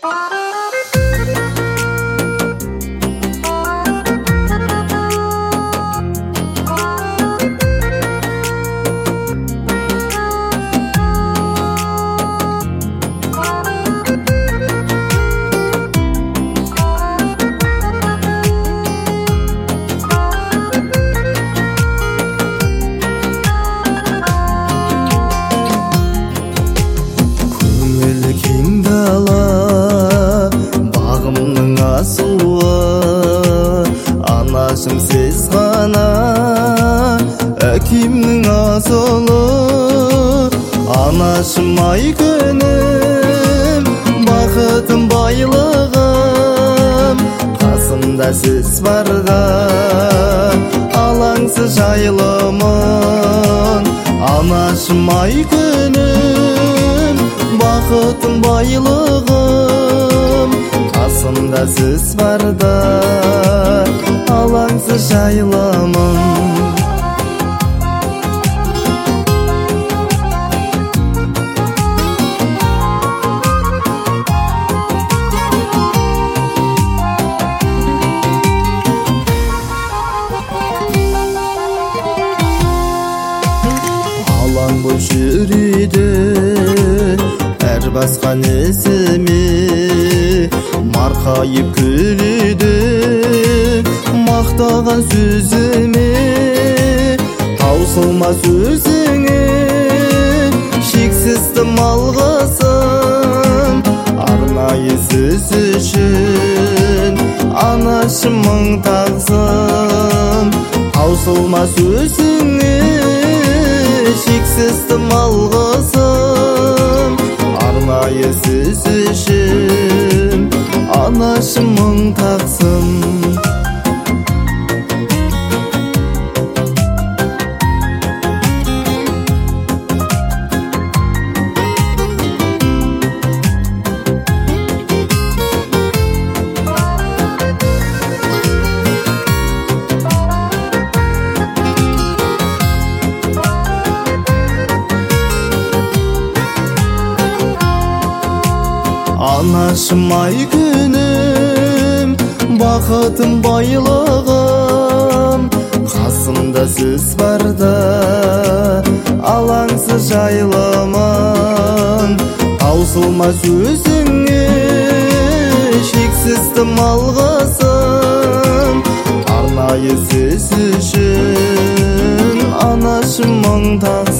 Anашым сіз ғана әкемнің асылы. Анашым ай күнім, бақытым байлығым, қасымда сіз барда алаңсыз жайлымын. Анашым ай күнім, бақытым байлығым, қасымда сіз барда алаңсыз жайлымын. Алаң боп жүреді әр басқан ізіме, марқайып күледі мақтаған сөзіме. Таусылмас өзіңе шексіздім алғысым, арнайы сіз үшін анашым мың тағзым. Таусылмас өзіңе шексіздім алғысым, арнайы сіз үшін анашым мың тағзым. Анашым ай күнім, бақытым байлығым, қасымда сіз барда алаңсыз жайлымын. Таусылмас өзіңе шексіздім алғысым, арнайы сіз үшін анашым мың тағзым.